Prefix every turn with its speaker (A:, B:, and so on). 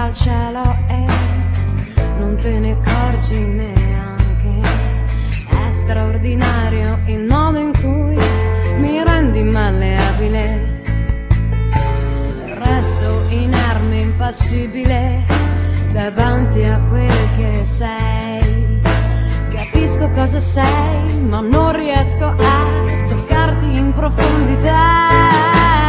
A: dal cielo e non te ne accorgi neanche. È straordinario il modo in cui mi rendi malleabile. Resto inerme, impassibile davanti a quel che sei. Capisco cosa sei, ma non riesco a toccarti in profondità.